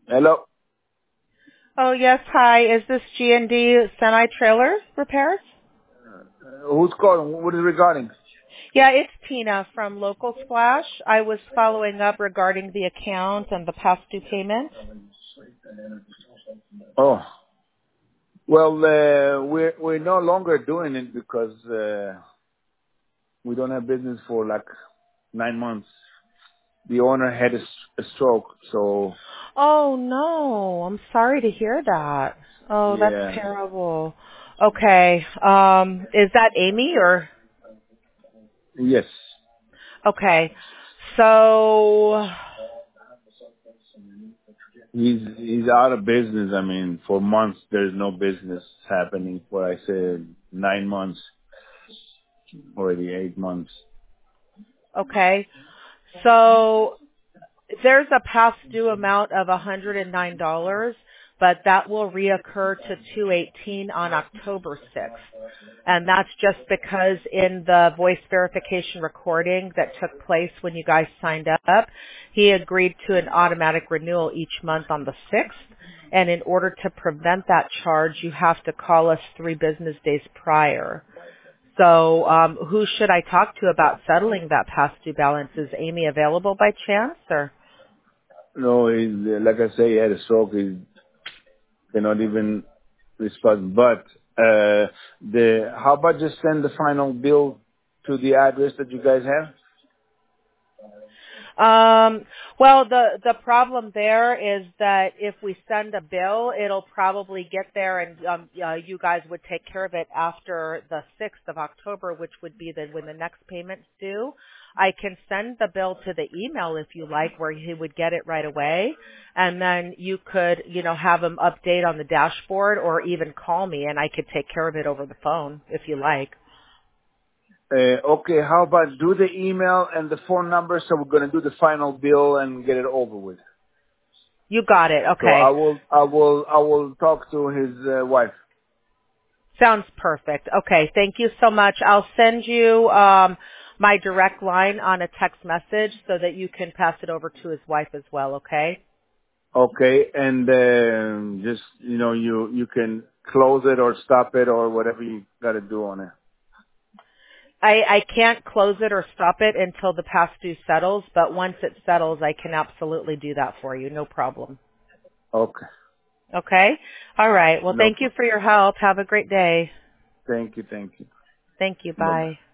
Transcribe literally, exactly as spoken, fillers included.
Hello. Oh, yes. Hi. Is this G and D Semi-Trailer Repairs? Uh, who's calling? What is it regarding? Yeah, it's Tina from Local Splash. I was following up regarding the account and the past due payment. Oh, well, uh, we're we're no longer doing it because uh, we don't have business for like nine months. The owner had a, s- a stroke, so Oh, no. I'm sorry to hear that. Oh, that's yeah, terrible. Okay. Um, is that Amy or? yes, Okay. So, he's he's out of business. I mean, for months there's no business happening. For I said nine months, already eight months. okay. So there's a past due amount of one hundred nine dollars, but that will reoccur to two eighteen on October sixth. And that's just because in the voice verification recording that took place when you guys signed up, he agreed to an automatic renewal each month on the sixth. And in order to prevent that charge, you have to call us three business days prior. So um, who should I talk to about settling that past due balance? Is Amy available by chance or? No, he's uh, like I say, he had a stroke. He cannot even respond. But uh, the how about just send the final bill to the address that you guys have? Um, well, the the problem there is that if we send a bill, it'll probably get there, and um, uh, you guys would take care of it after the sixth of October, which would be the when the next payment's due. I can send the bill to the email if you like, where he would get it right away, and then you could, you know, have him update on the dashboard, or even call me, and I could take care of it over the phone if you like. Uh, okay, how about do the email and the phone number so we're going to do the final bill and get it over with. You got it. So I Okay. will, I will, I will talk to his uh, wife. Sounds perfect. Okay, thank you so much. I'll send you um, my direct line on a text message so that you can pass it over to his wife as well, okay? Okay, and um just, you know, you, you can close it or stop it or whatever you got to do on it. I, I can't close it or stop it until the past due settles, but once it settles, I can absolutely do that for you. No problem. Okay, Okay? All right. Well, no thank you problem. for your help. Have a great day. Thank you, thank you. Thank you. Bye-bye. Bye.